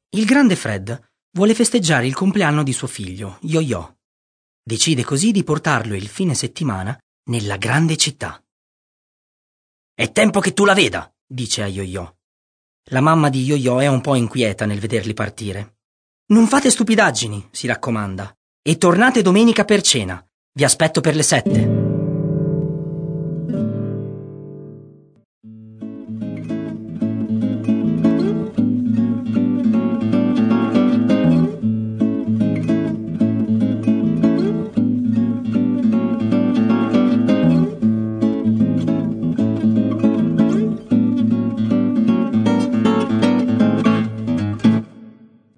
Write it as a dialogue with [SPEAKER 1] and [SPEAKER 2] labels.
[SPEAKER 1] Il grande Fred vuole festeggiare il compleanno di suo figlio, Yo-Yo. Decide così di portarlo il fine settimana nella grande città. «È tempo che tu la veda», dice a Yo-Yo. La mamma di Yo-Yo è un po' inquieta nel vederli partire. «Non fate stupidaggini», si raccomanda, «e tornate domenica per cena. Vi aspetto per le 7».